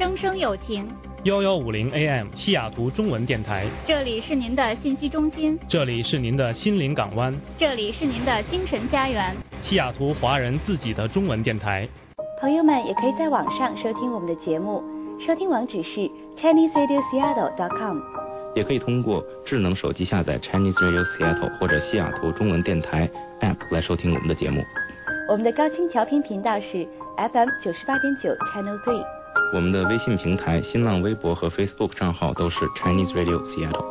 声声有情。 1150 AM 西雅图中文电台， 这里是您的信息中心， 这里是您的心灵港湾， 这里是您的精神家园， 西雅图华人自己的中文电台。 朋友们也可以在网上收听我们的节目，收听网址是 ChineseRadioSeattle.com， 也可以通过智能手机下载 Chinese Radio Seattle 或者西雅图中文电台 App 来收听我们的节目。 我们的高清调频频道是 FM 98.9 Channel 3。 我们的微信平台、新浪微博和 Facebook 账号都是 Chinese Radio Seattle。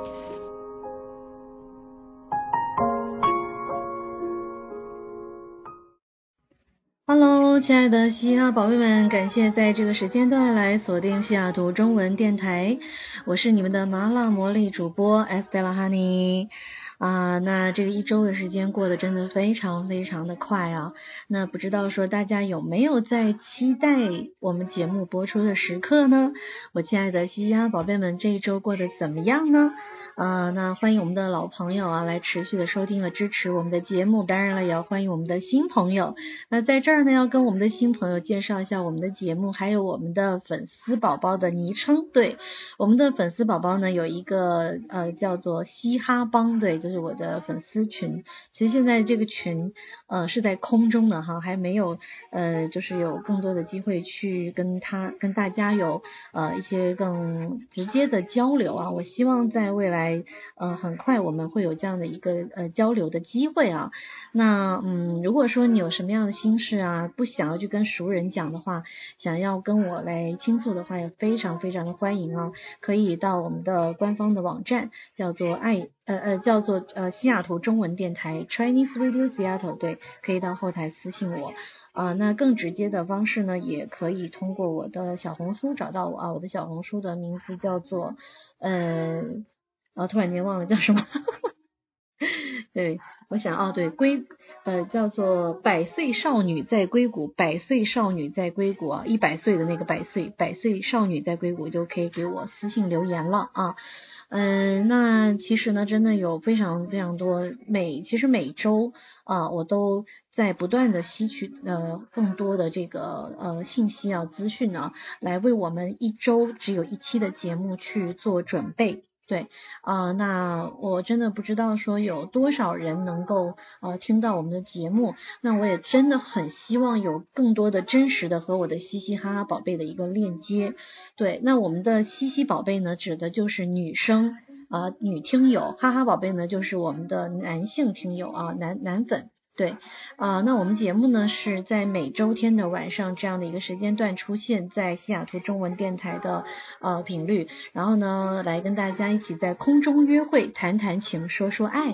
Hello， 亲爱的嘻哈宝贝们，感谢在这个时间段来锁定西雅图中文电台，我是你们的麻辣魔力主播 Estella Honey。那这个一周的时间过得真的非常非常的快啊。那不知道说大家有没有在期待我们节目播出的时刻呢？我亲爱的嘻哈宝贝们，这一周过得怎么样呢？那欢迎我们的老朋友啊，来持续的收听和支持我们的节目，当然了，也要欢迎我们的新朋友。那在这儿呢，要跟我们的新朋友介绍一下我们的节目，还有我们的粉丝宝宝的昵称。对，我们的粉丝宝宝呢有一个叫做嘻哈帮，对，就是我的粉丝群。其实现在这个群是在空中的哈，还没有就是有更多的机会去跟大家有一些更直接的交流啊。我希望在未来很快我们会有这样的一个交流的机会啊。那如果说你有什么样的心事啊，不想要去跟熟人讲的话，想要跟我来倾诉的话，也非常非常的欢迎啊，可以到我们的官方的网站，叫做西雅图中文电台 Chinese Radio Seattle， 对，可以到后台私信我。那更直接的方式呢，也可以通过我的小红书找到我啊，我的小红书的名字叫做突然间忘了叫什么对，我想对叫做百岁少女在硅谷，百岁少女在硅谷啊，100岁的那个百岁少女在硅谷，就可以给我私信留言了啊。那其实呢，真的有非常非常多，其实每周我都在不断的吸取更多的这个信息啊、资讯啊，来为我们一周只有一期的节目去做准备。对那我真的不知道说有多少人能够听到我们的节目，那我也真的很希望有更多的真实的和我的嘻嘻哈哈宝贝的一个链接。对，那我们的嘻嘻宝贝呢，指的就是女生女听友，哈哈宝贝呢就是我们的男性听友啊，男粉。对那我们节目呢是在每周天的晚上这样的一个时间段出现在西雅图中文电台的频率，然后呢来跟大家一起在空中约会，谈谈情，说说爱。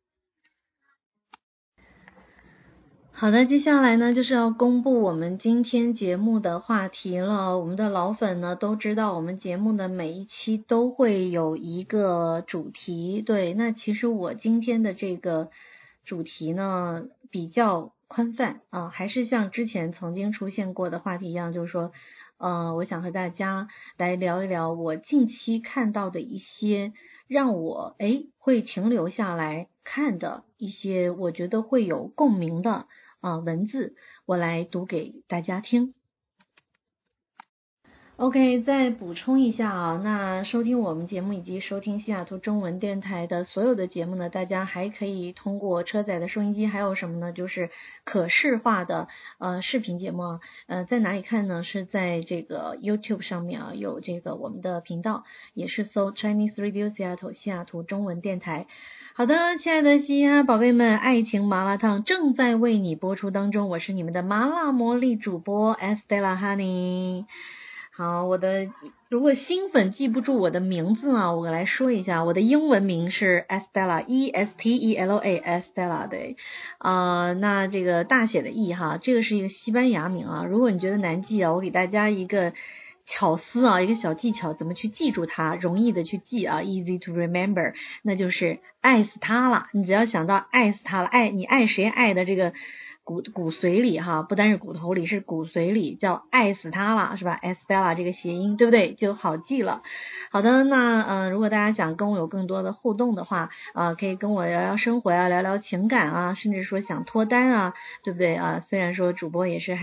好的，接下来呢就是要公布我们今天节目的话题了。我们的老粉呢都知道，我们节目的每一期都会有一个主题。对，那其实我今天的这个主题呢比较宽泛还是像之前曾经出现过的话题一样，就是说我想和大家来聊一聊我近期看到的一些让我会停留下来看的一些我觉得会有共鸣的文字，我来读给大家听。OK， 再补充一下那收听我们节目以及收听西雅图中文电台的所有的节目呢，大家还可以通过车载的收音机，还有什么呢，就是可视化的视频节目在哪里看呢？是在这个 YouTube 上面有这个我们的频道，也是搜 Chinese Radio Seattle 西雅图中文电台。好的，亲爱的嘻哈宝贝们，爱情麻辣烫正在为你播出当中，我是你们的麻辣魔力主播 Estella Honey。好，如果新粉记不住我的名字我来说一下，我的英文名是 Estella E-S-T-E-L-A Estella， 对那这个大写的 E 这个是一个西班牙名如果你觉得难记我给大家一个巧思一个小技巧，怎么去记住它，容易的去记easy to remember， 那就是爱死他了。你只要想到爱死他了，你爱谁爱的这个骨髓里不单是骨头里，是骨髓里，叫爱死他了，是吧 Estella 这个谐音，对不对？就好记了。好的，那如果大家想跟我有更多的互动的话可以跟我聊聊生活聊聊情感甚至说想脱单对不对虽然说主播也是还是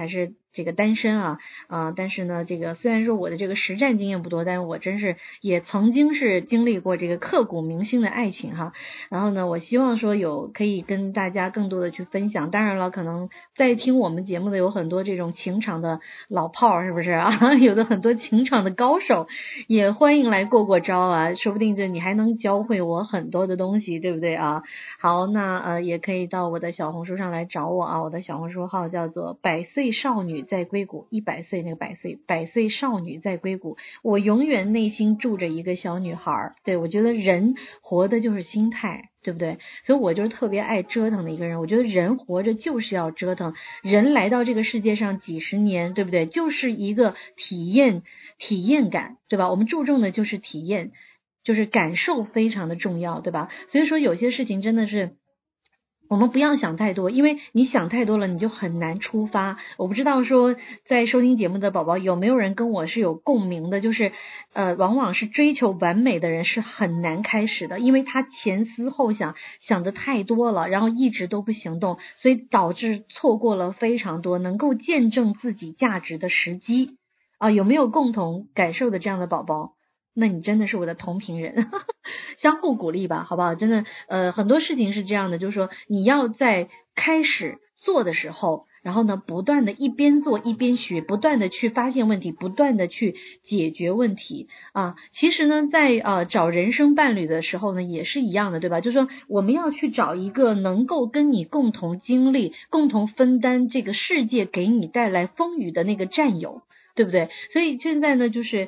这个单身啊，但是呢，这个虽然说我的这个实战经验不多，但是我真是也曾经是经历过这个刻骨铭心的爱情哈。然后呢，我希望说可以跟大家更多的去分享。当然了，可能在听我们节目的有很多这种情场的老炮，是不是啊？有的很多情场的高手，也欢迎来过招啊，说不定这你还能教会我很多的东西，对不对啊？好，那也可以到我的小红书上来找我啊，我的小红书号叫做100岁少女在硅谷，100岁那个100岁少女在硅谷。我永远内心住着一个小女孩，对，我觉得人活的就是心态，对不对？所以我就是特别爱折腾的一个人。我觉得人活着就是要折腾，人来到这个世界上几十年，对不对？就是一个体验感，对吧？我们注重的就是体验，就是感受非常的重要，对吧？所以说有些事情真的是我们不要想太多，因为你想太多了你就很难出发。我不知道说在收听节目的宝宝有没有人跟我是有共鸣的，就是往往是追求完美的人是很难开始的，因为他前思后想的太多了，然后一直都不行动，所以导致错过了非常多能够见证自己价值的时机啊。有没有共同感受的这样的宝宝？那你真的是我的同频人相互鼓励吧，好不好？真的很多事情是这样的，就是说你要在开始做的时候，然后呢不断的一边做一边学，不断的去发现问题，不断的去解决问题啊。其实呢在找人生伴侣的时候呢也是一样的，对吧？就是说我们要去找一个能够跟你共同经历，共同分担这个世界给你带来风雨的那个战友，对不对？所以现在呢就是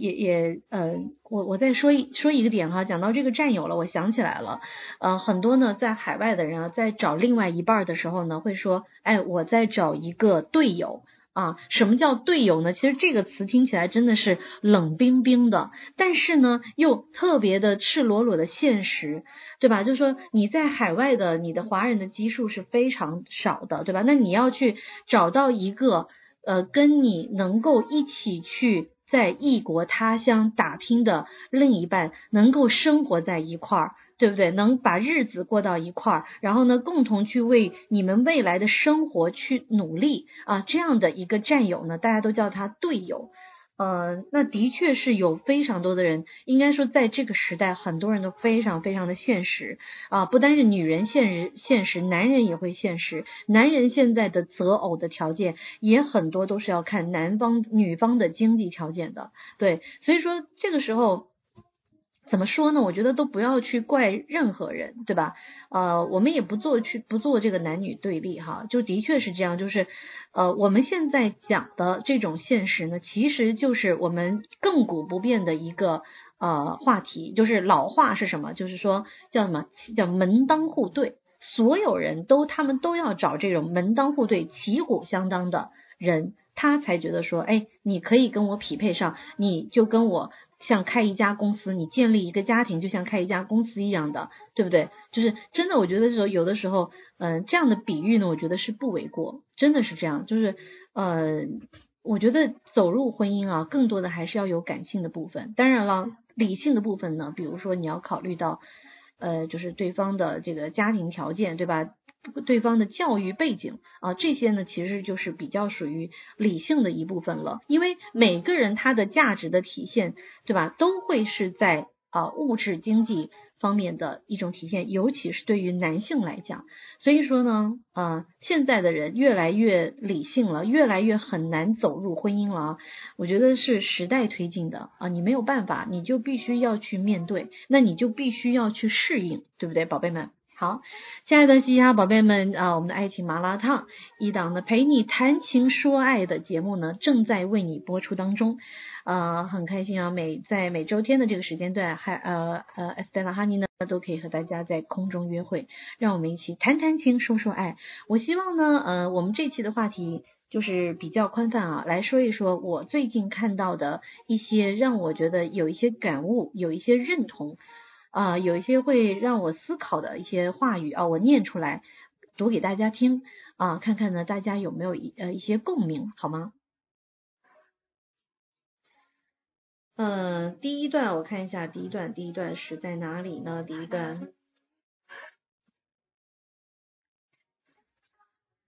我再说一个点哈，讲到这个战友了，我想起来了，很多呢在海外的人啊，在找另外一半的时候呢，会说，哎，我在找一个队友啊。什么叫队友呢？其实这个词听起来真的是冷冰冰的，但是呢又特别的赤裸裸的现实，对吧？就是说你在海外的你的华人的基数是非常少的，对吧？那你要去找到一个跟你能够一起去在异国他乡打拼的另一半，能够生活在一块儿，对不对？能把日子过到一块儿，然后呢共同去为你们未来的生活去努力啊，这样的一个战友呢，大家都叫他队友。那的确是有非常多的人，应该说在这个时代很多人都非常非常的现实啊，不单是女人现实，男人也会现实。男人现在的择偶的条件也很多都是要看女方的经济条件的，对。所以说这个时候怎么说呢？我觉得都不要去怪任何人，对吧？我们也不做这个男女对立哈，就的确是这样，就是我们现在讲的这种现实呢，其实就是我们亘古不变的一个话题，就是老话是什么？就是说叫什么？叫门当户对，所有人他们都要找这种门当户对、旗鼓相当的人，他才觉得说，哎，你可以跟我匹配上，你就跟我像开一家公司，你建立一个家庭就像开一家公司一样的，对不对？就是真的，我觉得有的时候这样的比喻呢，我觉得是不为过，真的是这样。就是我觉得走入婚姻啊，更多的还是要有感性的部分，当然了，理性的部分呢，比如说你要考虑到就是对方的这个家庭条件，对吧？对方的教育背景啊，这些呢其实就是比较属于理性的一部分了，因为每个人他的价值的体现，对吧，都会是在物质经济方面的一种体现，尤其是对于男性来讲。所以说呢现在的人越来越理性了，越来越很难走入婚姻了啊。我觉得是时代推进的啊，你没有办法，你就必须要去面对，那你就必须要去适应，对不对，宝贝们？好，亲爱的嘻哈宝贝们我们的爱情麻辣烫一档呢陪你谈情说爱的节目呢正在为你播出当中，很开心啊，在每周天的这个时间段，Estella Honey 呢都可以和大家在空中约会，让我们一起谈谈情说说爱。我希望呢我们这期的话题就是比较宽泛啊，来说一说我最近看到的一些让我觉得有一些感悟，有一些认同有一些会让我思考的一些话语我念出来读给大家听看看呢大家有没有一些共鸣，好吗？第一段我看一下，第一段是在哪里呢？第一段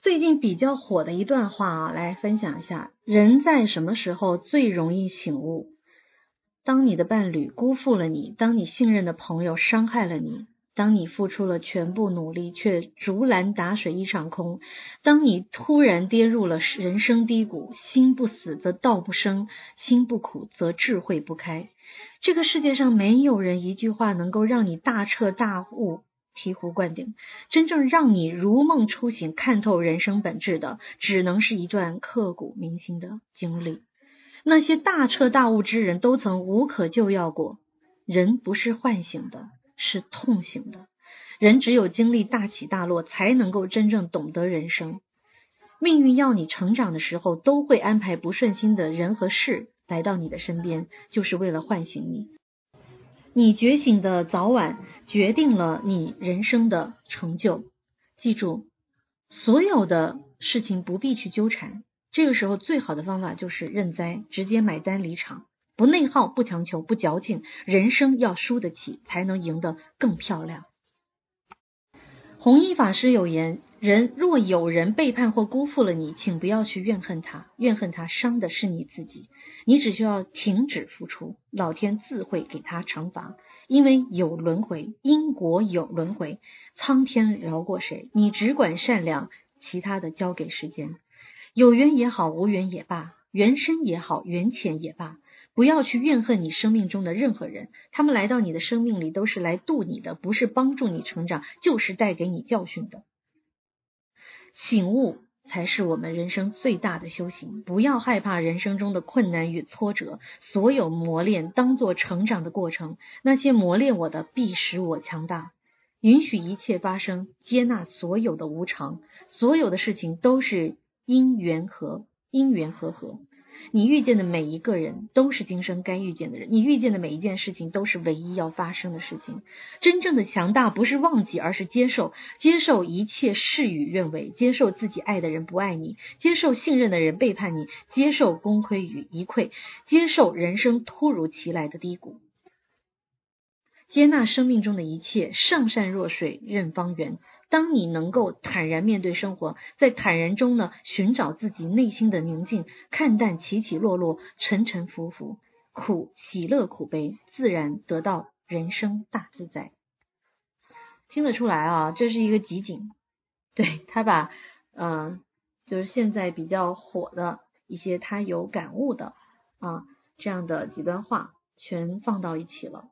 最近比较火的一段话啊，来分享一下。人在什么时候最容易醒悟？当你的伴侣辜负了你，当你信任的朋友伤害了你，当你付出了全部努力却竹篮打水一场空，当你突然跌入了人生低谷，心不死则道不生，心不苦则智慧不开。这个世界上没有人一句话能够让你大彻大悟，醍醐灌顶，真正让你如梦初醒，看透人生本质的，只能是一段刻骨铭心的经历。那些大彻大悟之人都曾无可救药过。人不是唤醒的，是痛醒的。人只有经历大起大落，才能够真正懂得人生。命运要你成长的时候，都会安排不顺心的人和事来到你的身边，就是为了唤醒你。你觉醒的早晚决定了你人生的成就。记住，所有的事情不必去纠缠，这个时候最好的方法就是认栽，直接买单离场，不内耗，不强求，不矫情，人生要输得起，才能赢得更漂亮。弘一法师有言，若有人背叛或辜负了你，请不要去怨恨他，怨恨他伤的是你自己。你只需要停止付出，老天自会给他惩罚，因为有轮回，因果有轮回，苍天饶过谁？你只管善良，其他的交给时间。有缘也好，无缘也罢，缘深也好，缘浅也罢，不要去怨恨你生命中的任何人，他们来到你的生命里都是来渡你的，不是帮助你成长，就是带给你教训的。醒悟才是我们人生最大的修行，不要害怕人生中的困难与挫折，所有磨练当作成长的过程，那些磨练我的必使我强大。允许一切发生，接纳所有的无常，所有的事情都是因缘和合。你遇见的每一个人都是今生该遇见的人，你遇见的每一件事情都是唯一要发生的事情。真正的强大不是忘记，而是接受一切事与愿违，接受自己爱的人不爱你，接受信任的人背叛你，接受功亏与一篑，接受人生突如其来的低谷，接纳生命中的一切，上善若水，任方圆。当你能够坦然面对生活，在坦然中呢，寻找自己内心的宁静，看淡起起落落，沉沉浮浮，喜乐苦悲，自然得到人生大自在。听得出来啊，这是一个集锦，对，他把就是现在比较火的一些他有感悟的这样的几段话全放到一起了。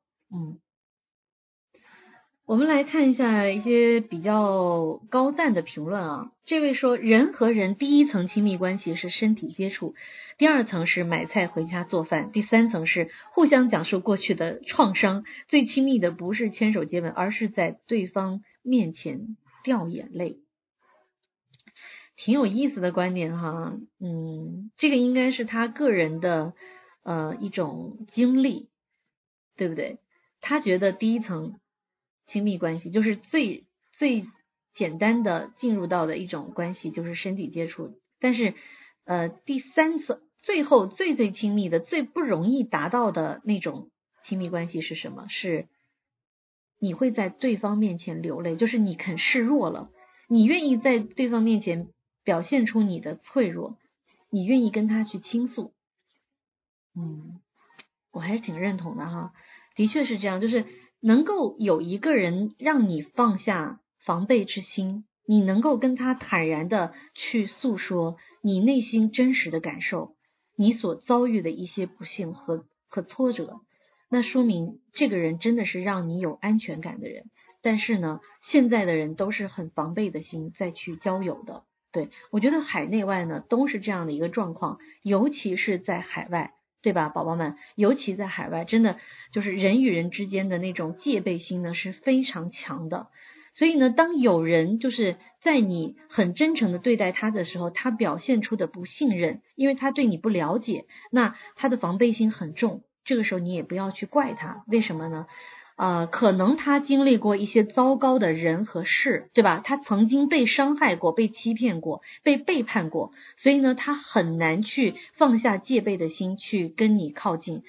我们来看一下一些比较高赞的评论啊。这位说，人和人第一层亲密关系是身体接触，第二层是买菜回家做饭，第三层是互相讲述过去的创伤，最亲密的不是牵手接吻，而是在对方面前掉眼泪。挺有意思的观点哈。这个应该是他个人的一种经历，对不对？他觉得第一层亲密关系就是最简单的进入到的一种关系，就是身体接触。但是第三层最后最亲密的，最不容易达到的那种亲密关系是什么？是你会在对方面前流泪，就是你肯示弱了，你愿意在对方面前表现出你的脆弱，你愿意跟他去倾诉。我还是挺认同的哈，的确是这样，就是能够有一个人让你放下防备之心，你能够跟他坦然的去诉说你内心真实的感受，你所遭遇的一些不幸和挫折，那说明这个人真的是让你有安全感的人。但是呢，现在的人都是很防备的心再去交友的。对，我觉得海内外呢都是这样的一个状况，尤其是在海外，对吧，宝宝们？尤其在海外，真的就是人与人之间的那种戒备心呢是非常强的。所以呢，当有人就是在你很真诚的对待他的时候，他表现出的不信任，因为他对你不了解，那他的防备心很重，这个时候你也不要去怪他。为什么呢？可能他经历过一些糟糕的人和事，对吧？他曾经被伤害过，被欺骗过，被背叛过，所以呢，他很难去放下戒备的心去跟你靠近。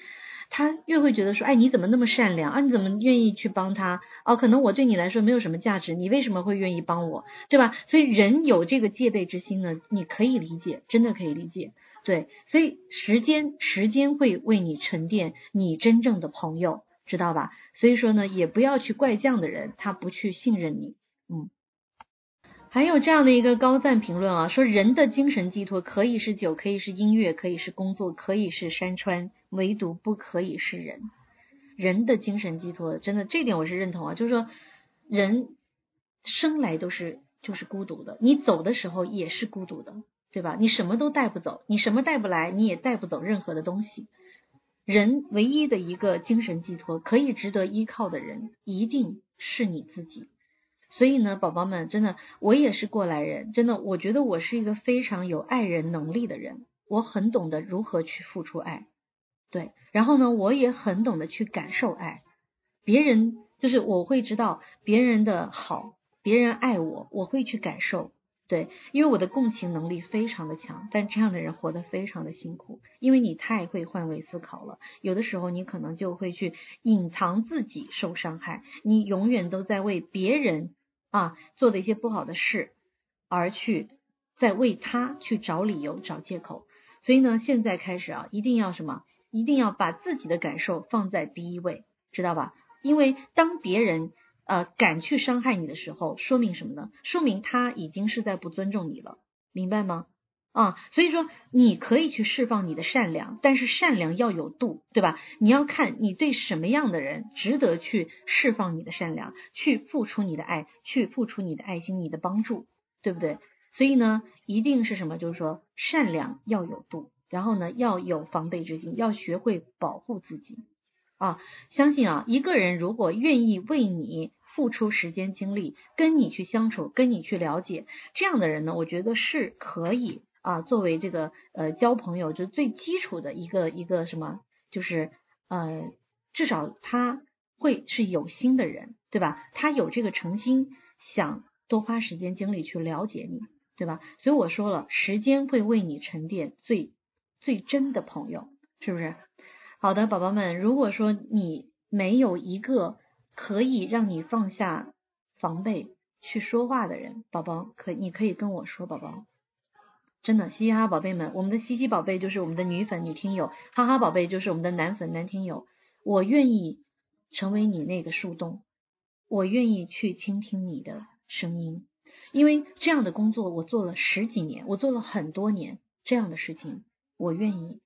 他越会觉得说，哎，你怎么那么善良啊？你怎么愿意去帮他？哦，可能我对你来说没有什么价值，你为什么会愿意帮我，对吧？所以人有这个戒备之心呢，你可以理解，真的可以理解。对，所以时间会为你沉淀你真正的朋友，知道吧？所以说呢，也不要去怪这样的人，他不去信任你。还有这样的一个高赞评论啊，说人的精神寄托可以是酒，可以是音乐，可以是工作，可以是山川，唯独不可以是人。人的精神寄托，真的这点我是认同啊，就是说人生来就是孤独的，你走的时候也是孤独的，对吧？你什么都带不走，你什么带不来，你也带不走任何的东西。人唯一的一个精神寄托，可以值得依靠的人，一定是你自己。所以呢，宝宝们，真的，我也是过来人，真的，我觉得我是一个非常有爱人能力的人，我很懂得如何去付出爱，对，然后呢，我也很懂得去感受爱，别人就是我会知道别人的好，别人爱我，我会去感受，对，因为我的共情能力非常的强，但这样的人活得非常的辛苦，因为你太会换位思考了，有的时候你可能就会去隐藏自己受伤害，你永远都在为别人做的一些不好的事而去在为他去找理由找借口。所以呢，现在开始一定要什么？一定要把自己的感受放在第一位，知道吧？因为当别人敢去伤害你的时候，说明什么呢？说明他已经是在不尊重你了，明白吗？所以说你可以去释放你的善良，但是善良要有度，对吧？你要看你对什么样的人值得去释放你的善良，去付出你的爱，去付出你的爱心，你的帮助，对不对？所以呢，一定是什么？就是说善良要有度，然后呢，要有防备之心，要学会保护自己相信一个人如果愿意为你付出时间精力，跟你去相处，跟你去了解，这样的人呢，我觉得是可以作为这个交朋友就是最基础的一个什么，就是至少他会是有心的人，对吧？他有这个诚心想多花时间精力去了解你，对吧？所以我说了，时间会为你沉淀最真的朋友，是不是？好的，宝宝们，如果说你没有一个可以让你放下防备去说话的人，宝宝你可以跟我说，宝宝。真的，嘻嘻哈宝贝们，我们的嘻嘻宝贝就是我们的女粉女听友，哈哈宝贝就是我们的男粉男听友。我愿意成为你那个树洞，我愿意去倾听你的声音，因为这样的工作我做了10几年，我做了很多年这样的事情，我愿意。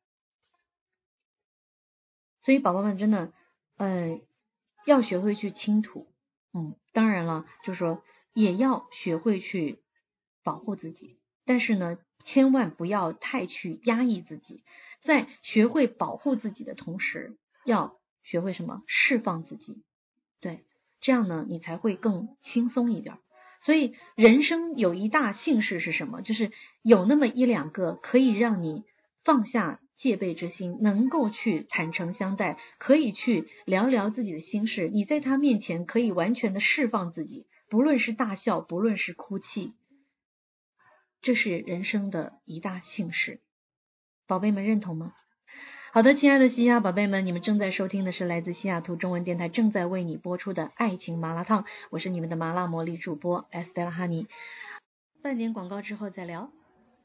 所以宝宝们真的要学会去倾吐，当然了，就是说也要学会去保护自己，但是呢，千万不要太去压抑自己，在学会保护自己的同时，要学会什么？释放自己，对，这样呢，你才会更轻松一点。所以人生有一大幸事是什么？就是有那么1、2个可以让你放下戒备之心，能够去坦诚相待，可以去聊聊自己的心事，你在他面前可以完全的释放自己，不论是大笑，不论是哭泣，这是人生的一大幸事。宝贝们认同吗？好的，亲爱的西亚宝贝们，你们正在收听的是来自西雅图中文电台正在为你播出的爱情麻辣烫，我是你们的麻辣魔力主播 Estella Honey。 半点广告之后再聊。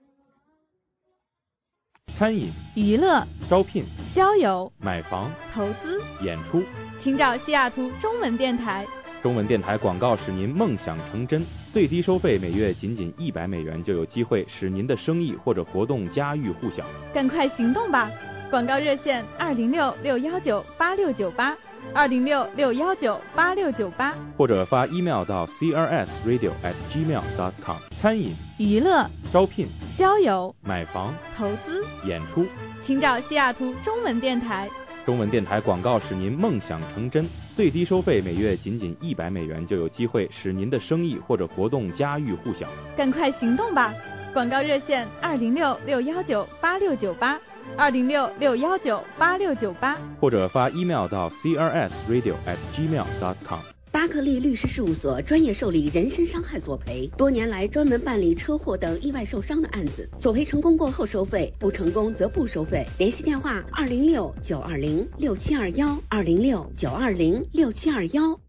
餐饮、 娱乐、 招聘、 交友、 买房、 投资、 演出， 请找西雅图中文电台。 中文电台广告使您梦想成真，最低收费每月仅$100，就有机会使您的生意或者活动家喻户晓。 赶快行动吧！广告热线206-619-8698，206-619-8698， 或者发 email 到 crsradio@gmail.com。 餐饮、 娱乐、 招聘、 交友、 买房、 投资、 演出， 请找西雅图中文电台。 中文电台广告使您梦想成真，最低收费每月仅$100，就有机会使您的生意或者活动家喻户晓。 赶快行动吧！广告热线206-619-8698，206-619-8698， 或者发 email 到 crsradio@gmail.com。 8 克利律师事务所专业受理人身伤害索赔，多年来专门办理车祸等意外受伤的案子，索赔成功过后收费，不成功则不收费。联系电话206-920-6721，206-920-6721。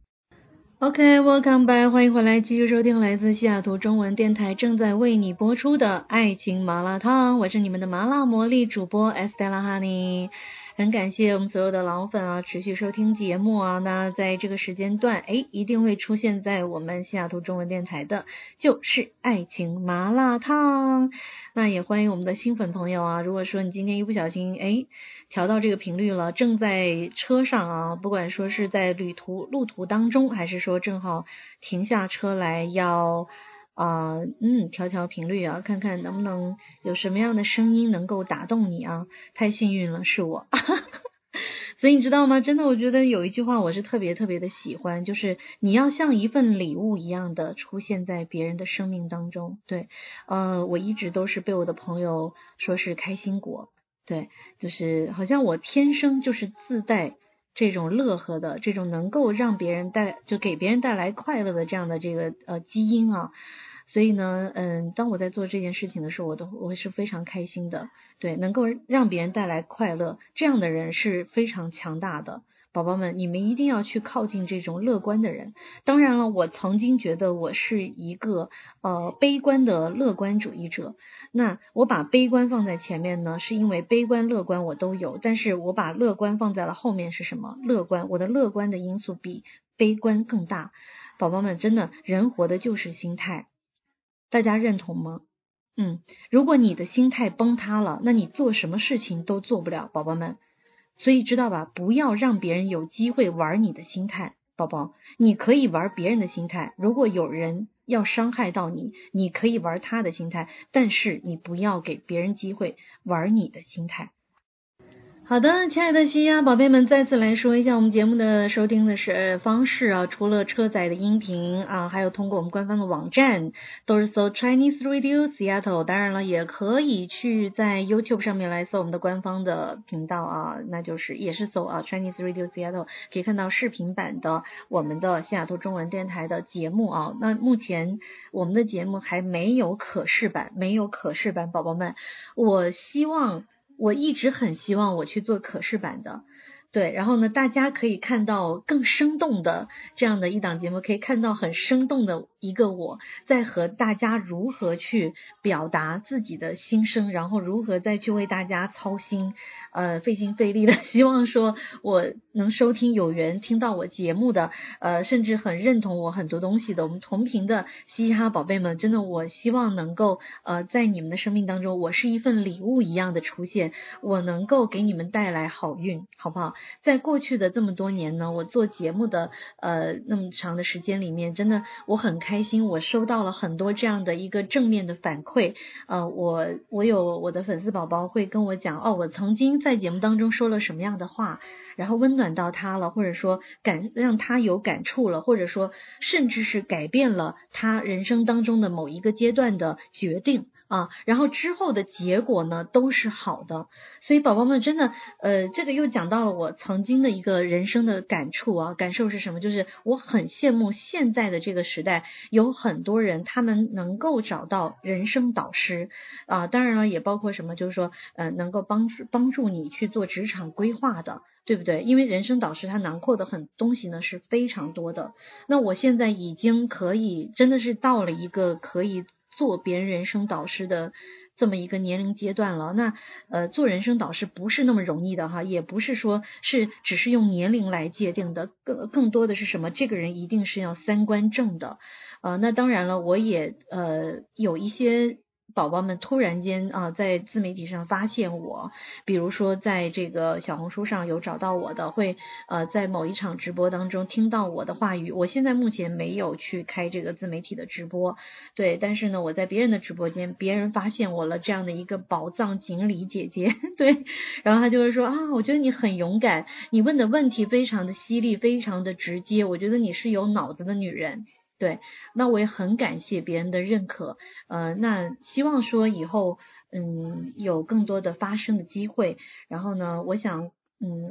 OK，welcome back， 欢迎回来，继续收听来自西雅图中文电台正在为你播出的爱情麻辣烫，我是你们的麻辣魔力主播 Estella Honey。很感谢我们所有的老粉啊，持续收听节目啊。那在这个时间段，一定会出现在我们西雅图中文电台的，就是爱情麻辣烫。那也欢迎我们的新粉朋友啊，如果说你今天一不小心调到这个频率了，正在车上啊，不管说是在路途当中，还是说正好停下车来要调频率啊，看看能不能有什么样的声音能够打动你啊，太幸运了，是我。所以你知道吗？真的，我觉得有一句话我是特别特别的喜欢，就是你要像一份礼物一样的出现在别人的生命当中。对，我一直都是被我的朋友说是开心果，对，就是好像我天生就是自带这种乐呵的，这种能够让别人给别人带来快乐的这样的这个基因啊。所以呢，当我在做这件事情的时候，我是非常开心的。对，能够让别人带来快乐，这样的人是非常强大的。宝宝们，你们一定要去靠近这种乐观的人。当然了，我曾经觉得我是一个悲观的乐观主义者。那我把悲观放在前面呢，是因为悲观乐观我都有，但是我把乐观放在了后面是什么？乐观，我的乐观的因素比悲观更大。宝宝们，真的，人活的就是心态。大家认同吗？如果你的心态崩塌了，那你做什么事情都做不了，宝宝们。所以知道吧，不要让别人有机会玩你的心态，宝宝，你可以玩别人的心态，如果有人要伤害到你，你可以玩他的心态，但是你不要给别人机会玩你的心态。好的，亲爱的西亚宝贝们，再次来说一下我们节目的收听的方式啊，除了车载的音频啊，还有通过我们官方的网站，都是搜 Chinese Radio Seattle， 当然了，也可以去在 YouTube 上面来搜我们的官方的频道啊，那就是也是搜Chinese Radio Seattle， 可以看到视频版的我们的西雅图中文电台的节目啊。那目前我们的节目还没有可视版，宝宝们，我一直很希望我去做可视版的，对，然后呢，大家可以看到更生动的这样的一档节目，可以看到很生动的一个我在和大家如何去表达自己的心声，然后如何再去为大家操心，费心费力的，希望说我能收听有缘听到我节目的，甚至很认同我很多东西的，我们同频的嘻哈宝贝们，真的我希望能够在你们的生命当中，我是一份礼物一样的出现，我能够给你们带来好运，好不好？在过去的这么多年呢，我做节目的那么长的时间里面，真的我很开心，我收到了很多这样的一个正面的反馈。我有我的粉丝宝宝会跟我讲，我曾经在节目当中说了什么样的话，然后温暖到他了，或者说让他有感触了，或者说甚至是改变了他人生当中的某一个阶段的决定啊，然后之后的结果呢都是好的。所以宝宝们真的这个又讲到了我曾经的一个人生的感受是什么，就是我很羡慕现在的这个时代有很多人他们能够找到人生导师啊，当然了也包括什么，就是说能够帮助你去做职场规划的，对不对？因为人生导师它囊括的东西呢是非常多的。那我现在已经可以真的是到了一个可以做别人人生导师的这么一个年龄阶段了。那做人生导师不是那么容易的哈，也不是说只是用年龄来界定的，更多的是什么？这个人一定是要三观正的。那当然了，我也有一些宝宝们突然间在自媒体上发现我，比如说在这个小红书上有找到我的，会在某一场直播当中听到我的话语。我现在目前没有去开这个自媒体的直播，对，但是呢我在别人的直播间，别人发现我了这样的一个宝藏锦鲤姐姐，对，然后他就会说我觉得你很勇敢，你问的问题非常的犀利，非常的直接，我觉得你是有脑子的女人。对，那我也很感谢别人的认可，那希望说以后有更多的发声的机会，然后呢我想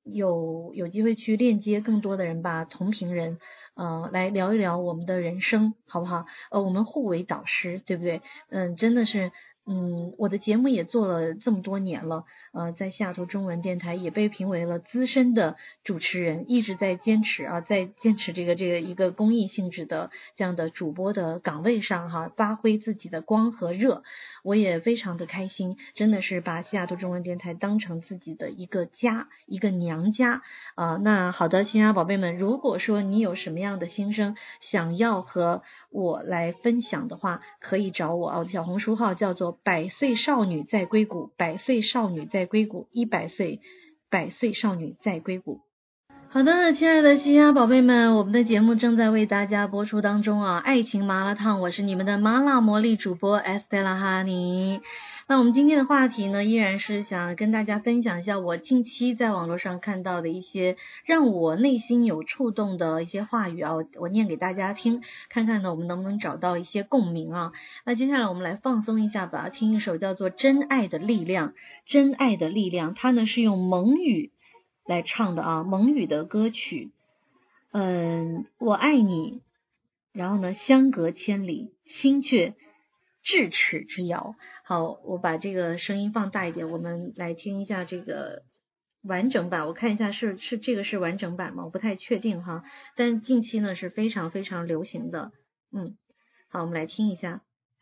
有机会去链接更多的人吧，同频人，来聊一聊我们的人生，好不好？我们互为导师，对不对？真的是。我的节目也做了这么多年了，在西雅图中文电台也被评为了资深的主持人，一直在坚持这个一个公益性质的这样的主播的岗位上哈，发挥自己的光和热，我也非常的开心，真的是把西雅图中文电台当成自己的一个家，一个娘家那好的，亲爱的宝贝们，如果说你有什么样的心声想要和我来分享的话，可以找我我的小红书号叫做100岁少女在硅谷，100岁少女在硅谷，100岁100岁少女在硅谷。好的，亲爱的西亚宝贝们，我们的节目正在为大家播出当中爱情麻辣烫，我是你们的麻辣魔力主播 Estella Honey。那我们今天的话题呢，依然是想跟大家分享一下我近期在网络上看到的一些让我内心有触动的一些话语我念给大家听，看看呢我们能不能找到一些共鸣那接下来我们来放松一下吧，听一首叫做《真爱的力量》。真爱的力量，它呢是用蒙语来唱的蒙语的歌曲。我爱你，然后呢相隔千里，心却咫尺之遥。好，我把这个声音放大一点，我们来听一下这个完整版。我看一下是这个是完整版吗？我不太确定哈，但近期呢是非常非常流行的。好，我们来听一下。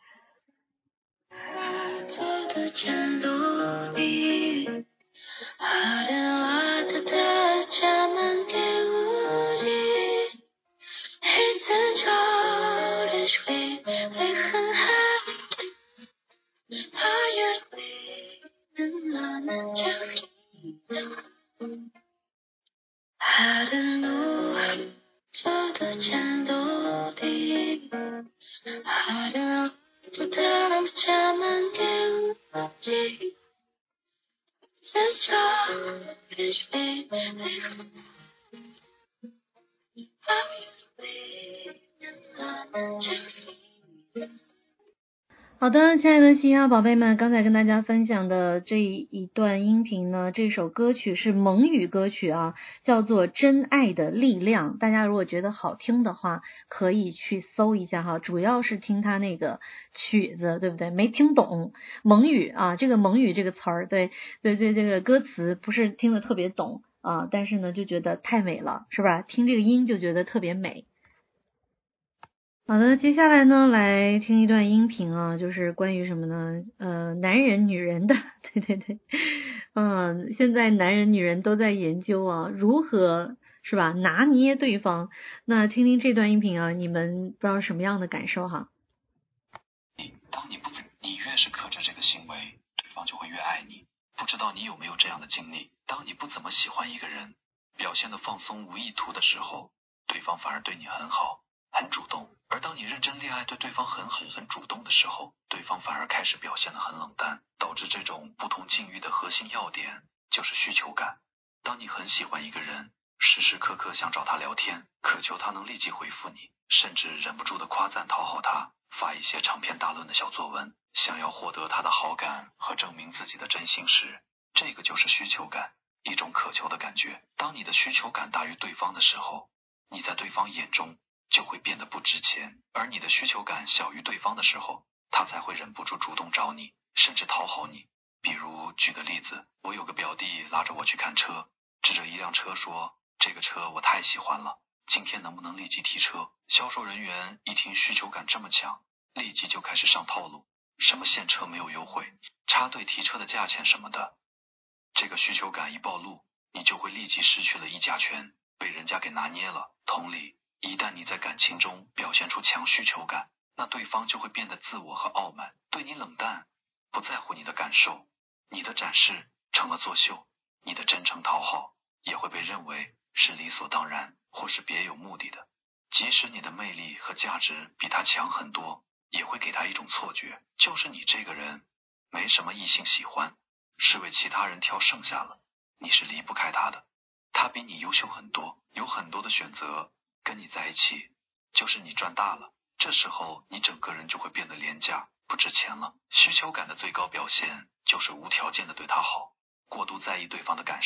好的，亲爱的西亚宝贝们，刚才跟大家分享的这一段音频呢，这首歌曲是蒙语歌曲叫做《真爱的力量》。大家如果觉得好听的话，可以去搜一下主要是听它那个曲子，对不对？没听懂蒙语这个蒙语这个词儿，对，这个歌词不是听得特别懂但是呢就觉得太美了，是吧？听这个音就觉得特别美。好的，接下来呢，来听一段音频就是关于什么呢？男人女人的，对，现在男人女人都在研究如何是吧拿捏对方。那听听这段音频你们不知道什么样的感受哈？ 当你越是克制这个行为，对方就会越爱你。不知道你有没有这样的经历？当你不怎么喜欢一个人，表现的放松无意图的时候，对方反而对你很好，很主动。而当你认真恋爱，对对方很好很主动的时候，对方反而开始表现得很冷淡。导致这种不同境遇的核心要点就是需求感。当你很喜欢一个人，时时刻刻想找他聊天，渴求他能立即回复你，甚至忍不住的夸赞讨好他，发一些长篇大论的小作文，想要获得他的好感和证明自己的真心时，这个就是需求感，一种渴求的感觉。当你的需求感大于对方的时候，你在对方眼中就会变得不值钱，而你的需求感小于对方的时候，他才会忍不住主动找你，甚至讨好你。比如举个例子，我有个表弟拉着我去看车，指着一辆车说，这个车我太喜欢了，今天能不能立即提车？销售人员一听需求感这么强，立即就开始上套路，什么现车没有优惠，插队提车的价钱什么的。这个需求感一暴露，你就会立即失去了议价权，被人家给拿捏了。同理，一旦你在感情中表现出强需求感，那对方就会变得自我和傲慢，对你冷淡，不在乎你的感受，你的展示成了作秀，你的真诚讨好也会被认为是理所当然或是别有目的的。即使你的魅力和价值比他强很多，也会给他一种错觉，就是你这个人没什么异性喜欢，是为其他人挑剩下了，你是离不开他的。他比你优秀很多，有很多的选择，跟你在一起就是你赚大了，这时候你整个人就会变得廉价，不值钱了。需求感的最高表现就是无条件的对他好，过度在意对方的感受，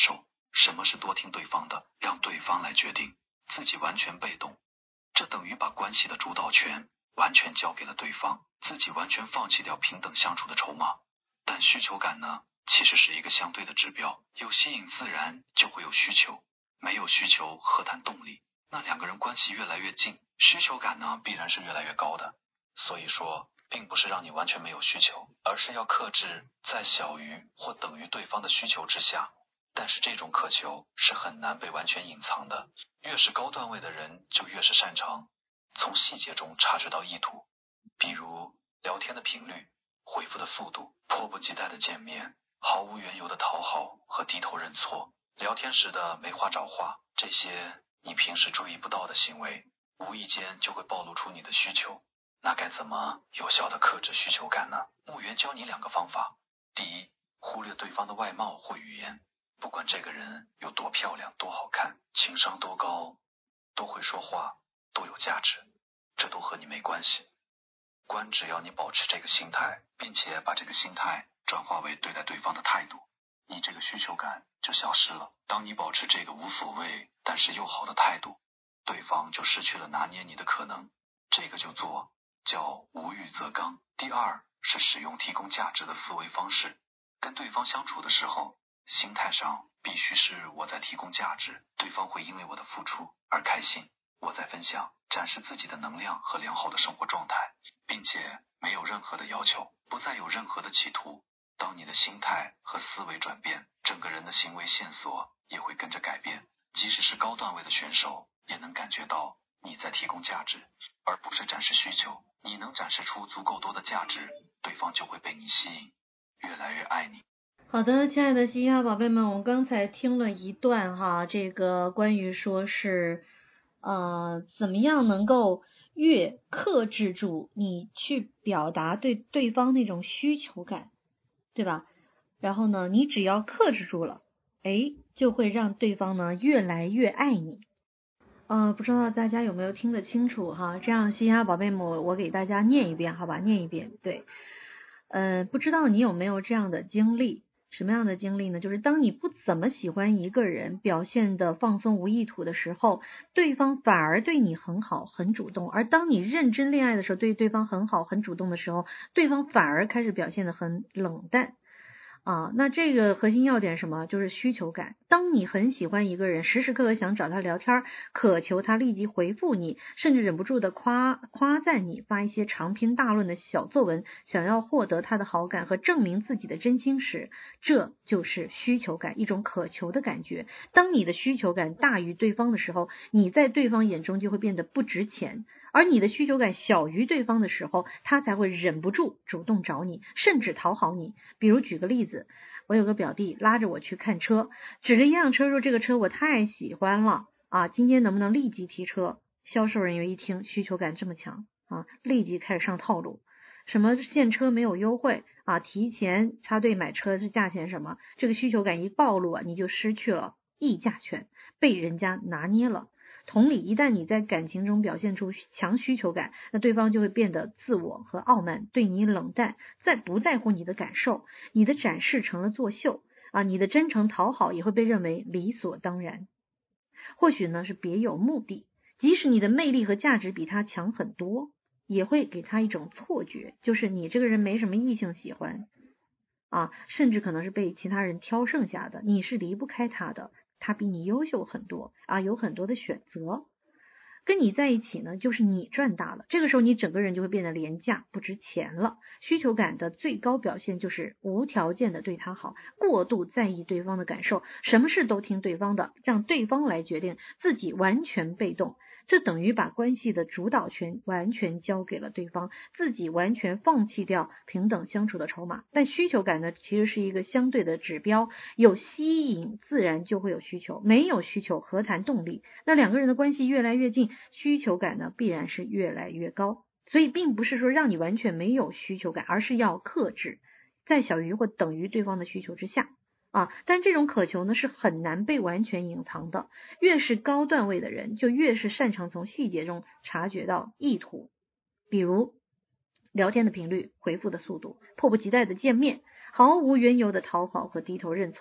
什么是多听对方的，让对方来决定，自己完全被动。这等于把关系的主导权完全交给了对方，自己完全放弃掉平等相处的筹码。但需求感呢，其实是一个相对的指标，有吸引自然就会有需求，没有需求何谈动力？那两个人关系越来越近，需求感呢必然是越来越高的。所以说并不是让你完全没有需求，而是要克制在小于或等于对方的需求之下。但是这种渴求是很难被完全隐藏的，越是高段位的人就越是擅长从细节中察觉到意图，比如聊天的频率、回复的速度、迫不及待的见面、毫无缘由的讨好和低头认错、聊天时的没话找话，这些你平时注意不到的行为，无意间就会暴露出你的需求。那该怎么有效的克制需求感呢？牧原教你2个方法。第一，忽略对方的外貌或语言，不管这个人有多漂亮、多好看、情商多高、多会说话、多有价值，这都和你没关系。只要你保持这个心态，并且把这个心态转化为对待对方的态度，你这个需求感就消失了。当你保持这个无所谓但是又好的态度，对方就失去了拿捏你的可能。这个叫无欲则刚。第二是使用提供价值的思维方式，跟对方相处的时候，心态上必须是我在提供价值，对方会因为我的付出而开心，我在分享，展示自己的能量和良好的生活状态，并且没有任何的要求，不再有任何的企图。当你的心态和思维转变，整个人的行为线索也会跟着改变，即使是高段位的选手也能感觉到你在提供价值，而不是展示需求。你能展示出足够多的价值，对方就会被你吸引，越来越爱你。 好的，亲爱的嘻哈宝贝们，我们刚才听了一段哈，这个关于说是怎么样能够越克制住你去表达对对方那种需求感，对吧？然后呢，你只要克制住了，就会让对方呢越来越爱你。不知道大家有没有听得清楚哈？这样嘻哈宝贝们，我给大家念一遍，好吧？念一遍，对。不知道你有没有这样的经历？什么样的经历呢？就是当你不怎么喜欢一个人，表现的放松无意图的时候，对方反而对你很好很主动，而当你认真恋爱的时候，对对方很好很主动的时候，对方反而开始表现得很冷淡。那这个核心要点什么？就是需求感。当你很喜欢一个人，时时刻刻想找他聊天，渴求他立即回复你，甚至忍不住的夸赞你，发一些长篇大论的小作文，想要获得他的好感和证明自己的真心时，这就是需求感，一种渴求的感觉。当你的需求感大于对方的时候，你在对方眼中就会变得不值钱，而你的需求感小于对方的时候，他才会忍不住主动找你，甚至讨好你。比如举个例子，我有个表弟拉着我去看车，指着一辆车说这个车我太喜欢了今天能不能立即提车？销售人员一听需求感这么强立即开始上套路，什么现车没有优惠提前插队买车是价钱什么，这个需求感一暴露你就失去了议价权，被人家拿捏了。同理，一旦你在感情中表现出强需求感，那对方就会变得自我和傲慢，对你冷淡，不在乎你的感受，你的展示成了作秀你的真诚讨好也会被认为理所当然。或许呢是别有目的，即使你的魅力和价值比他强很多，也会给他一种错觉，就是你这个人没什么异性喜欢甚至可能是被其他人挑剩下的，你是离不开他的，他比你优秀很多有很多的选择，跟你在一起呢就是你赚大了，这个时候你整个人就会变得廉价不值钱了。需求感的最高表现就是无条件的对他好，过度在意对方的感受，什么事都听对方的，让对方来决定，自己完全被动，这等于把关系的主导权完全交给了对方，自己完全放弃掉平等相处的筹码。但需求感呢其实是一个相对的指标，有吸引自然就会有需求，没有需求何谈动力？那两个人的关系越来越近，需求感呢必然是越来越高。所以并不是说让你完全没有需求感，而是要克制在小于或等于对方的需求之下但这种渴求呢是很难被完全隐藏的，越是高段位的人就越是擅长从细节中察觉到意图，比如聊天的频率、回复的速度、迫不及待的见面、毫无缘由的讨好和低头认错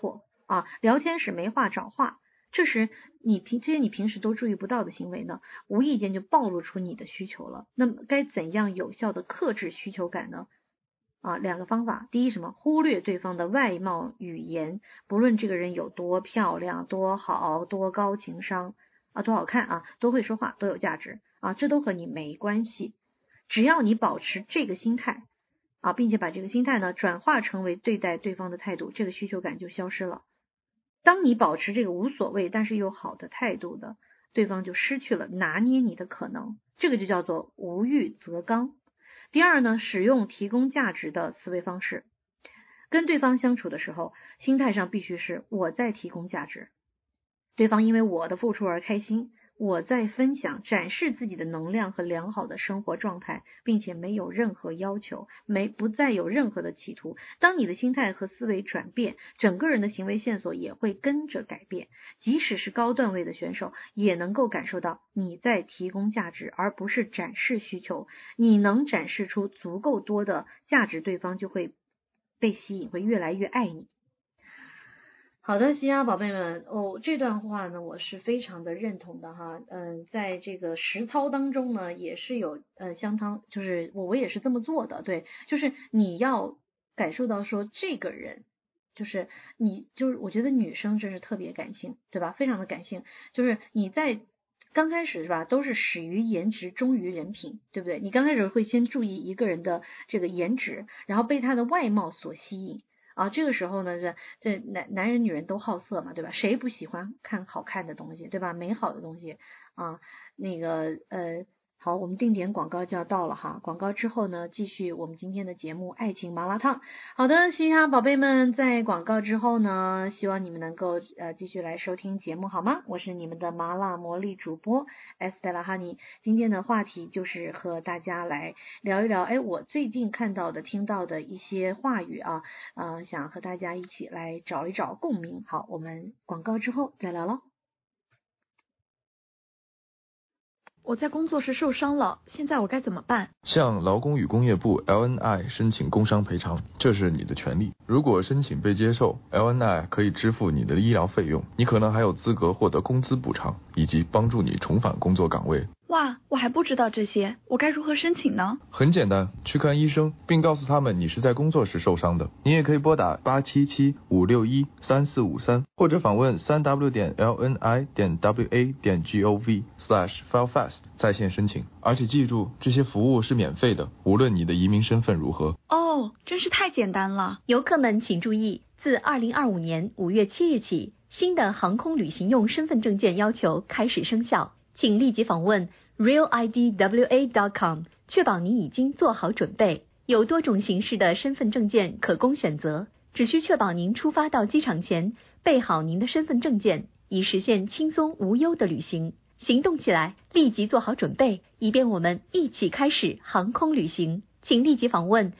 啊，聊天时没话找话，这时这些你平时都注意不到的行为呢，无意间就暴露出你的需求了。那么该怎样有效的克制需求感呢？两个方法。第一，什么？忽略对方的外貌语言，不论这个人有多漂亮、多好、多高情商多好看啊，多会说话、多有价值啊，这都和你没关系。只要你保持这个心态并且把这个心态呢转化成为对待对方的态度，这个需求感就消失了。当你保持这个无所谓但是又好的态度的，对方就失去了拿捏你的可能，这个就叫做无欲则刚。第二呢，使用提供价值的思维方式。跟对方相处的时候，心态上必须是我在提供价值，对方因为我的付出而开心，我在分享展示自己的能量和良好的生活状态，并且没有任何要求，不再有任何的企图。当你的心态和思维转变，整个人的行为线索也会跟着改变，即使是高段位的选手也能够感受到你在提供价值，而不是展示需求。你能展示出足够多的价值，对方就会被吸引，会越来越爱你。好的，西亚宝贝们，这段话呢，我是非常的认同的哈。在这个实操当中呢，也是有就是我也是这么做的。对，就是你要感受到说这个人，就是我觉得女生真是特别感性，对吧？非常的感性，就是你在刚开始是吧，都是始于颜值，忠于人品，对不对？你刚开始会先注意一个人的这个颜值，然后被他的外貌所吸引。这个时候呢，这男人女人都好色嘛，对吧？谁不喜欢看好看的东西，对吧？美好的东西好，我们定点广告就要到了哈。广告之后呢，继续我们今天的节目爱情麻辣烫。好的，嘻哈宝贝们，在广告之后呢，希望你们能够继续来收听节目好吗？我是你们的麻辣魔力主播 Estella Honey。今天的话题就是和大家来聊一聊我最近看到的听到的一些话语想和大家一起来找一找共鸣。好，我们广告之后再聊咯。 我在工作时受伤了，现在我该怎么办？ 向劳工与工业部 LNI 申请工伤赔偿，这是你的权利。如果申请被接受， LNI 可以支付你的医疗费用，你可能还有资格获得工资补偿，以及帮助你重返工作岗位。 哇，我还不知道这些，我该如何申请呢？ 很简单，去看医生，并告诉他们你是在工作时受伤的。你也可以拨打877-561-3453，或者访问www.lni.wa.gov/filefast 在线申请。而且记住，这些服务是免费的，无论你的移民身份如何。 真是太简单了。 游客们请注意，自2025年5月7日起，新的航空旅行用身份证件要求开始生效，请立即访问realidwa.com， 确保你已经做好准备。有多种形式的身份证件可供选择，只需确保您出发到机场前备好您的身份证件，以实现轻松无忧的旅行。行动起来，立即做好准备，以便我们一起开始航空旅行。请立即访问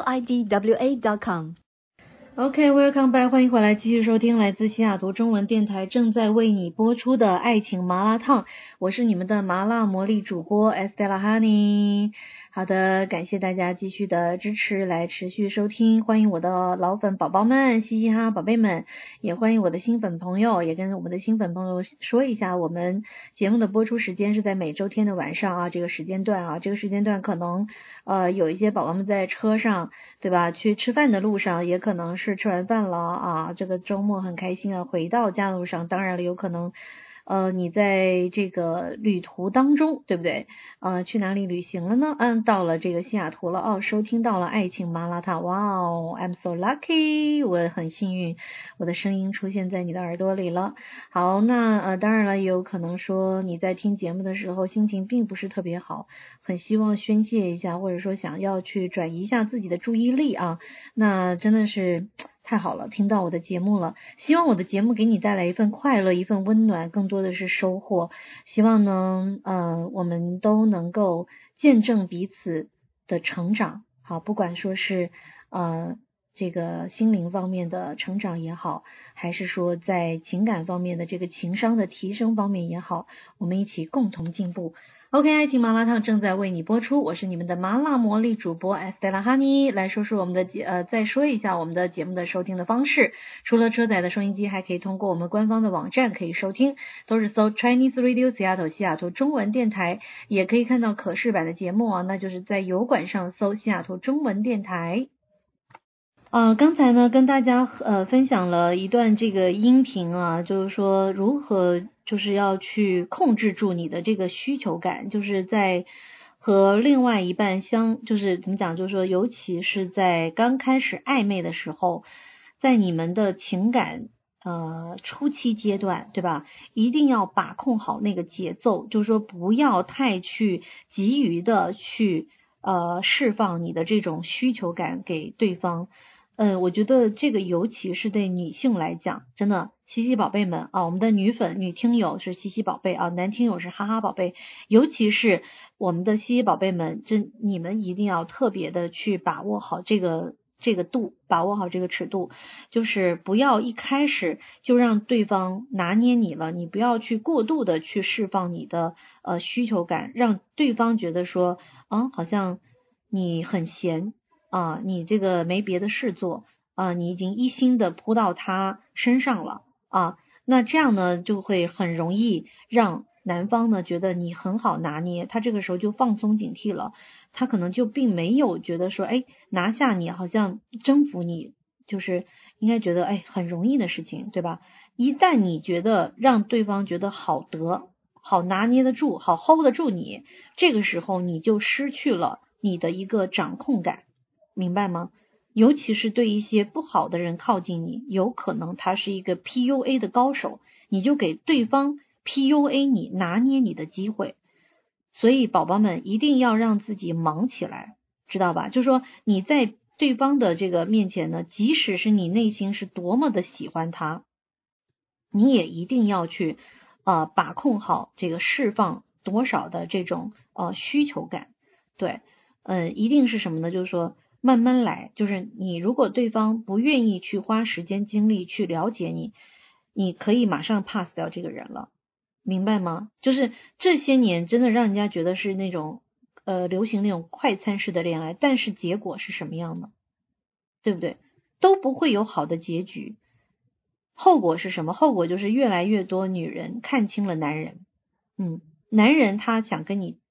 realidwa.com。OK，welcome back， 欢迎回来，继续收听来自西雅图中文电台正在为你播出的爱情麻辣烫，我是你们的麻辣魔力主播 Estella Honey。好的，感谢大家继续的支持，来持续收听，欢迎我的老粉宝宝们、嘻嘻哈宝贝们，也欢迎我的新粉朋友，也跟我们的新粉朋友说一下，我们节目的播出时间是在每周天的晚上这个时间段这个时间段可能有一些宝宝们在车上，对吧？去吃饭的路上，也可能是吃完饭了这个周末很开心回到家路上，当然了，有可能你在这个旅途当中，对不对？去哪里旅行了呢？到了这个西雅图了收听到了爱情麻辣烫，哇哦 ，I'm so lucky， 我很幸运，我的声音出现在你的耳朵里了。好，那当然了，也有可能说你在听节目的时候心情并不是特别好，很希望宣泄一下，或者说想要去转移一下自己的注意力那真的是太好了，听到我的节目了，希望我的节目给你带来一份快乐，一份温暖，更多的是收获。希望呢我们都能够见证彼此的成长，好，不管说是这个心灵方面的成长也好，还是说在情感方面的这个情商的提升方面也好，我们一起共同进步。 OK， 爱情麻辣烫正在为你播出，我是你们的麻辣魔力主播 Estela Honey， 来说说我们的再说一下我们的节目的收听的方式。除了车载的收音机，还可以通过我们官方的网站可以收听，都是搜 Chinese Radio Seattle 西雅图中文电台，也可以看到可视版的节目啊，那就是在油管上搜西雅图中文电台。刚才呢跟大家分享了一段这个音频啊，就是说如何就是要去控制住你的这个需求感，就是在和另外一半就是怎么讲，就是说尤其是在刚开始暧昧的时候，在你们的情感初期阶段，对吧？一定要把控好那个节奏，就是说不要太去急于的去释放你的这种需求感给对方。我觉得这个尤其是对女性来讲，真的，西西宝贝们啊，我们的女听友是西西宝贝啊，男听友是哈哈宝贝，尤其是我们的西西宝贝们，你们一定要特别的去把握好这个度，把握好这个尺度，就是不要一开始就让对方拿捏你了，你不要去过度的去释放你的需求感，让对方觉得说好像你很闲啊，你这个没别的事做啊，你已经一心的扑到他身上了啊，那这样呢就会很容易让男方呢觉得你很好拿捏，他这个时候就放松警惕了，他可能就并没有觉得说拿下你好像征服你就是应该觉得很容易的事情，对吧？一旦你觉得让对方觉得好拿捏得住，好 hold 得住你，这个时候你就失去了你的一个掌控感，明白吗？尤其是对一些不好的人靠近你，有可能他是一个 PUA 的高手，你就给对方 PUA 你，拿捏你的机会。所以宝宝们一定要让自己忙起来，知道吧？就是说你在对方的这个面前呢，即使是你内心是多么的喜欢他，你也一定要去把控好这个释放多少的这种需求感。对，一定是什么呢？就是说慢慢来，就是你如果对方不愿意去花时间精力去了解你，你可以马上 pass 掉这个人了，明白吗？就是这些年真的让人家觉得是那种流行那种快餐式的恋爱，但是结果是什么样的？对不对？都不会有好的结局。后果是什么？后果就是越来越多女人看清了男人。男人他想跟你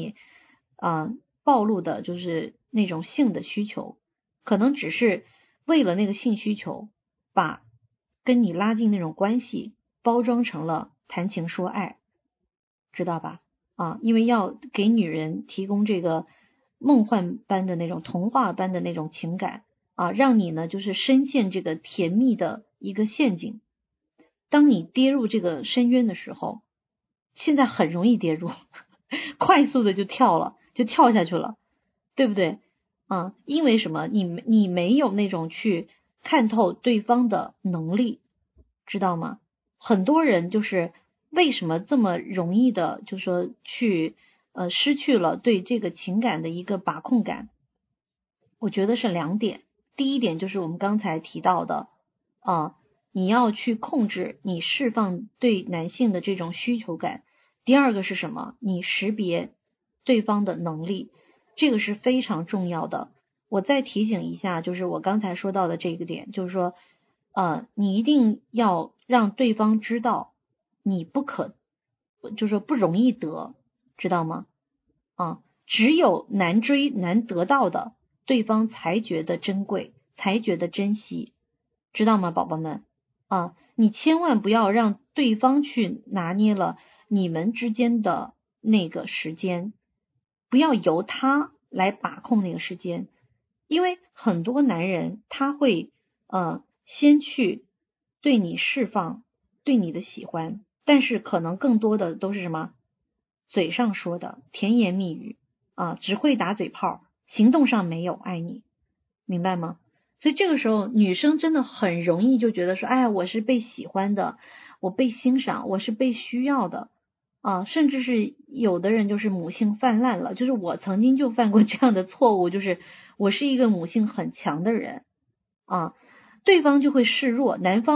暴露的就是那种性的需求，可能只是为了那个性需求，把跟你拉近那种关系包装成了谈情说爱，知道吧？因为要给女人提供这个梦幻般的那种童话般的那种情感让你呢就是深陷这个甜蜜的一个陷阱。当你跌入这个深渊的时候，现在很容易跌入快速的就跳下去了，对不对？因为什么？你没有那种去看透对方的能力，知道吗？很多人就是为什么这么容易的就是说去失去了对这个情感的一个把控感，我觉得是2点。第一点就是我们刚才提到的你要去控制你释放对男性的这种需求感。第二个是什么？你识别对方的能力，这个是非常重要的。我再提醒一下，就是我刚才说到的这个点，就是说你一定要让对方知道你就是说不容易得，知道吗？只有难追难得到的，对方才觉得珍贵，才觉得珍惜，知道吗，宝宝们？你千万不要让对方去拿捏了你们之间的那个时间，不要由他来把控那个时间，因为很多男人他会先去对你释放对你的喜欢，但是可能更多的都是什么？嘴上说的甜言蜜语只会打嘴炮，行动上没有爱你，明白吗？所以这个时候女生真的很容易就觉得说我是被喜欢的，我被欣赏，我是被需要的甚至是有的人就是母性泛滥了，就是我曾经就犯过这样的错误，就是我是一个母性很强的人对方就会示弱，男方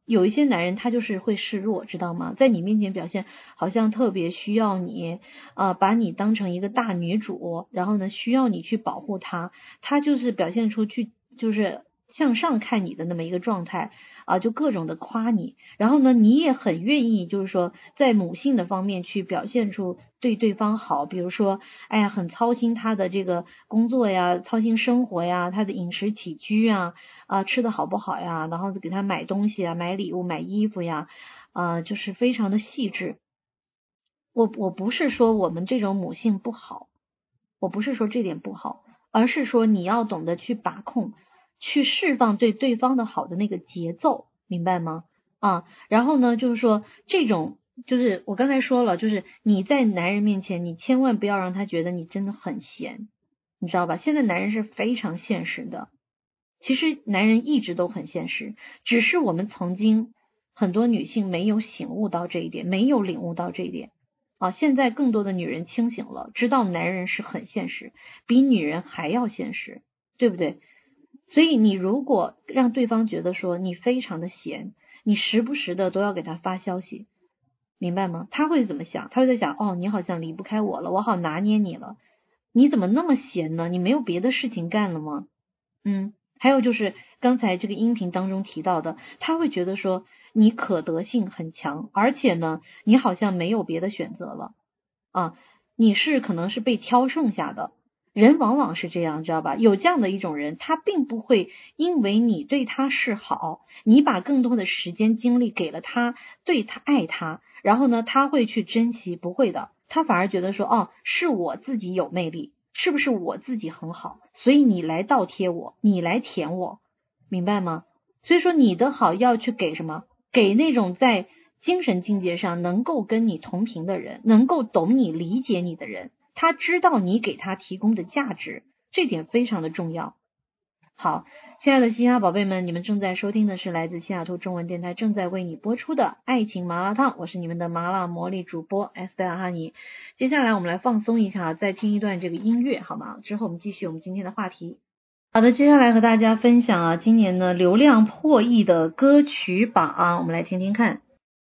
有一些男人他就是会示弱，知道吗？在你面前表现好像特别需要你把你当成一个大女主，然后呢需要你去保护他，他就是表现出去就是向上看你的那么一个状态就各种的夸你，然后呢你也很愿意就是说在母性的方面去表现出对对方好，比如说哎呀很操心他的这个工作呀，操心生活呀，他的饮食起居吃的好不好呀，然后给他买东西买礼物买衣服呀就是非常的细致。我不是说我们这种母性不好，我不是说这点不好，而是说你要懂得去把控，去释放对对方的好的那个节奏，明白吗？然后呢就是说这种就是我刚才说了，就是你在男人面前你千万不要让他觉得你真的很闲，你知道吧？现在男人是非常现实的，其实男人一直都很现实，只是我们曾经很多女性没有醒悟到这一点，没有领悟到这一点现在更多的女人清醒了，知道男人是很现实，比女人还要现实，对不对？所以你如果让对方觉得说你非常的闲，你时不时的都要给他发消息，明白吗？他会怎么想？他会在想你好像离不开我了，我好拿捏你了，你怎么那么闲呢？你没有别的事情干了吗？还有就是刚才这个音频当中提到的，他会觉得说你可得性很强，而且呢你好像没有别的选择了你是可能是被挑剩下的人，往往是这样，知道吧？有这样的一种人，他并不会因为你对他示好，你把更多的时间精力给了他，对他爱他，然后呢他会去珍惜，不会的，他反而觉得说是我自己有魅力，是不是我自己很好，所以你来倒贴我，你来舔我，明白吗？所以说你的好要去给什么？给那种在精神境界上能够跟你同频的人，能够懂你理解你的人，他知道你给他提供的价值，这点非常的重要。好，亲爱的嘻哈宝贝们，你们正在收听的是来自西雅图中文电台正在为你播出的爱情麻辣烫，我是你们的麻辣魔力主播 Estella 哈尼。接下来我们来放松一下，再听一段这个音乐好吗？之后我们继续我们今天的话题。好的，接下来和大家分享今年呢流量破亿的歌曲榜我们来听听看。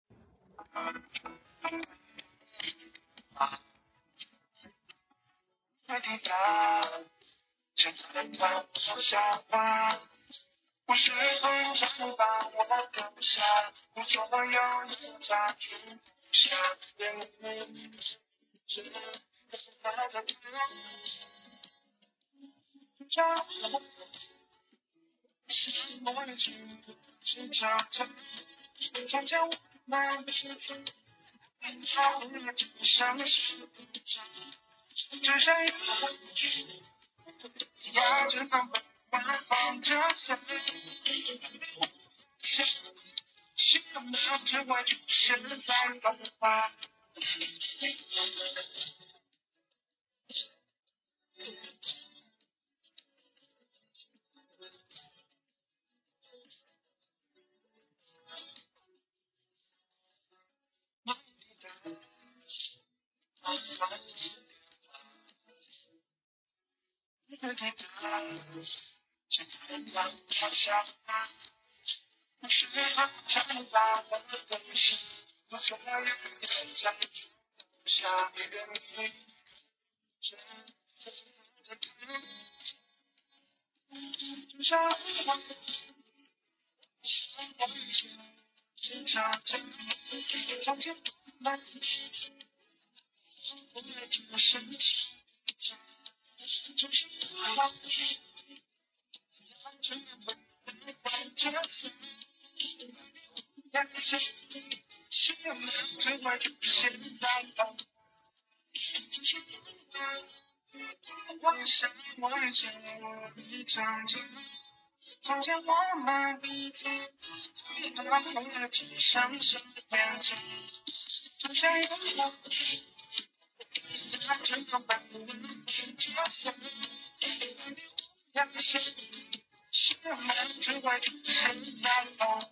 不是很想把我丢下，你说我要家去下，连你只他的家是我的情是家家，从前我们是真好了，就像是就像一个压着那么放着谁是没有只会出现在动画现在让他想不是很想把我的心我说有点在下一个你真的就像我经常从前慢我也这么深就是我真的没关这些但是是有没有只会出现在动就是我想我想你长着从前我们彼此最多的只剩下眼睛就像一个真的把我这些那些是有没有只会出现在动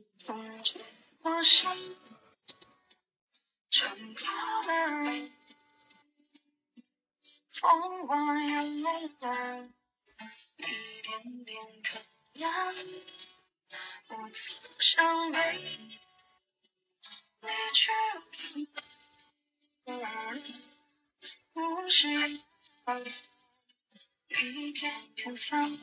从前我是撑过了风过眼泪了，一点点可怜，我曾想为你去不是一片片放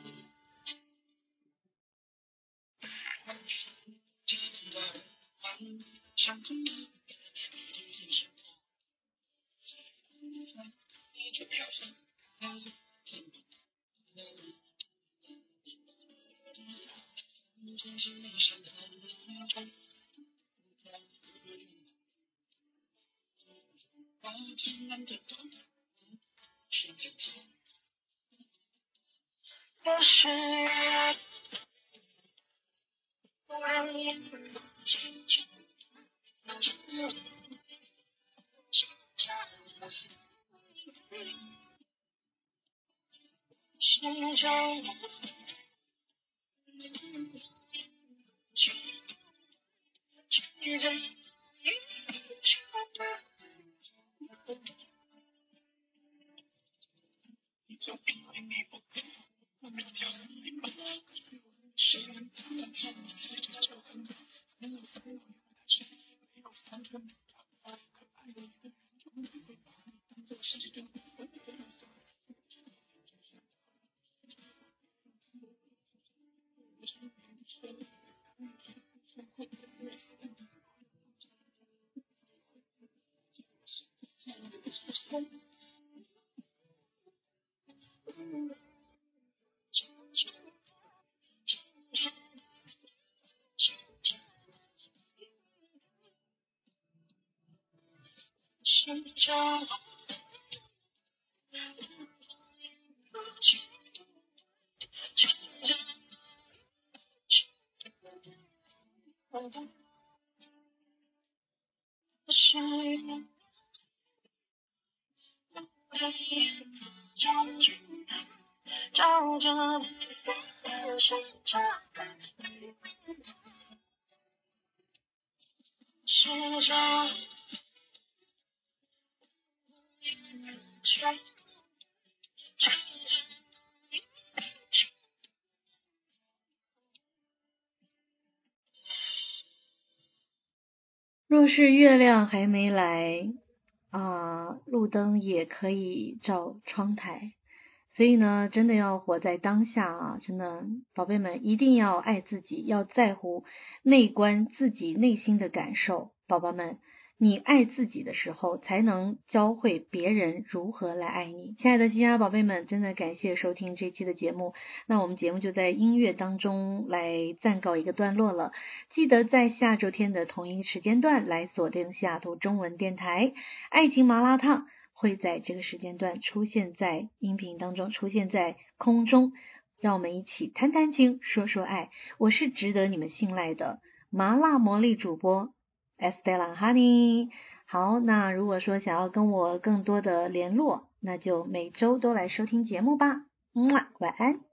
我是照着彼此生长，是这若是月亮还没来路灯也可以照窗台。所以呢，真的要活在当下啊！真的，宝贝们一定要爱自己，要在乎内观自己内心的感受。宝宝们，你爱自己的时候，才能教会别人如何来爱你。亲爱的西亚宝贝们，真的感谢收听这期的节目。那我们节目就在音乐当中来暂告一个段落了。记得在下周天的同一时间段来锁定西雅图中文电台爱情麻辣烫。会在这个时间段出现在音频当中，出现在空中，让我们一起谈谈情，说说爱。我是值得你们信赖的麻辣魔力主播 Estela Honey。 好，那如果说想要跟我更多的联络，那就每周都来收听节目吧。晚安。